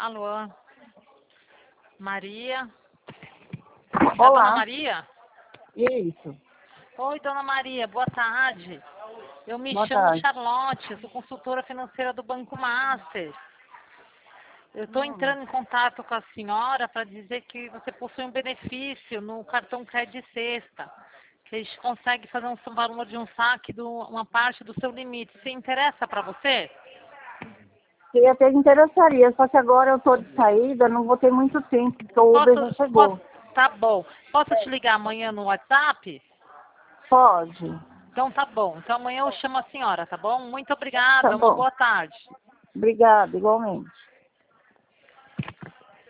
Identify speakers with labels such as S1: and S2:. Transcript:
S1: Alô, Maria? É a
S2: Olá.
S1: Dona Maria?
S2: Isso.
S1: Oi, Dona Maria, boa tarde. Eu me
S2: Boa
S1: chamo
S2: tarde.
S1: Charlotte, sou consultora financeira do Banco Master. Eu estou entrando em contato com a senhora para dizer que você possui um benefício no cartão Crédito Sexta, que a gente consegue fazer um valor de um saque de uma parte do seu limite. Se interessa para você?
S2: Eu até me interessaria, só que agora eu estou de saída, não vou ter muito tempo, porque o Uber já chegou.
S1: Tá bom. Posso te ligar amanhã no WhatsApp?
S2: Pode.
S1: Então tá bom. Então amanhã eu chamo a senhora, tá bom? Muito
S2: Tá
S1: obrigada, uma
S2: bom.
S1: boa tarde.
S2: Obrigada, igualmente.